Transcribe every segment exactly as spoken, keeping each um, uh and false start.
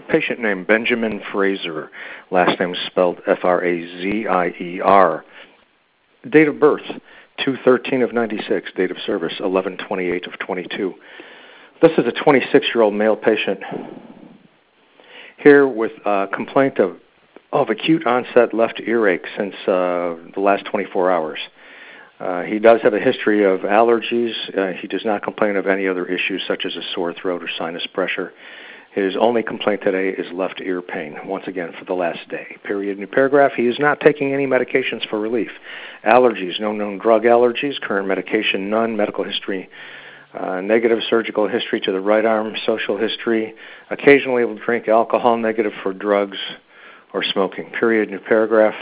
patient named Benjamin Fraser, last name spelled F R A Z I E R. Date of birth, two thirteen of ninety-six. Date of service, eleven twenty-eight of twenty-two. This is a twenty-six-year-old male patient here with a complaint of, of acute onset left earache since uh, the last twenty-four hours. Uh, he does have a history of allergies. Uh, he does not complain of any other issues such as a sore throat or sinus pressure. His only complaint today is left ear pain, once again, for the last day. Period. New paragraph, he is not taking any medications for relief. Allergies, no known drug allergies. Current medication, none. Medical history, uh, negative surgical history to the right arm. Social history, occasionally will drink alcohol, negative for drugs or smoking. Period. New paragraph.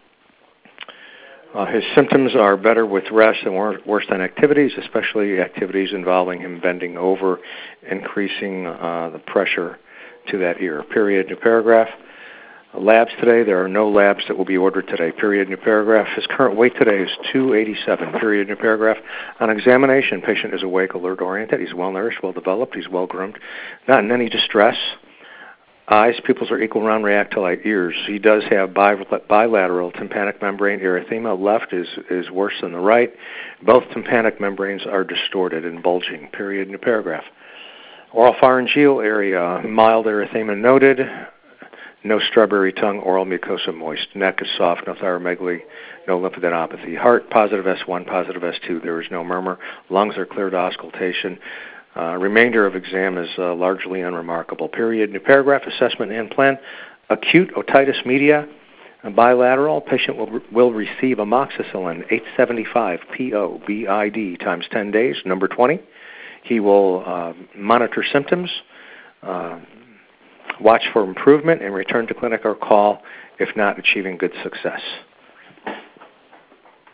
Uh, his symptoms are better with rest and wor- worse than activities, especially activities involving him bending over, increasing uh, the pressure to that ear. Period. New paragraph. Uh, labs today, there are no labs that will be ordered today. Period. New paragraph. His current weight today is two eighty-seven. Period. New paragraph. On examination, patient is awake, alert, oriented. He's well-nourished, well-developed. He's well-groomed. Not in any distress. Eyes, pupils are equal round, react to light. Ears, he does have bi- bilateral tympanic membrane erythema. Left is, is worse than the right. Both tympanic membranes are distorted and bulging. Period. New paragraph. Oral pharyngeal area, mild erythema noted. No strawberry tongue, oral mucosa moist. Neck is soft, no thyromegaly, no lymphadenopathy. Heart, positive S one, positive S two. There is no murmur. Lungs are clear to auscultation. Uh, remainder of exam is uh, largely unremarkable. Period. New paragraph. Assessment and plan. Acute otitis media, bilateral. Patient will, will receive amoxicillin eight seventy-five P O B I D times ten days. Number twenty. He will uh, monitor symptoms, uh, watch for improvement, and return to clinic or call if not achieving good success.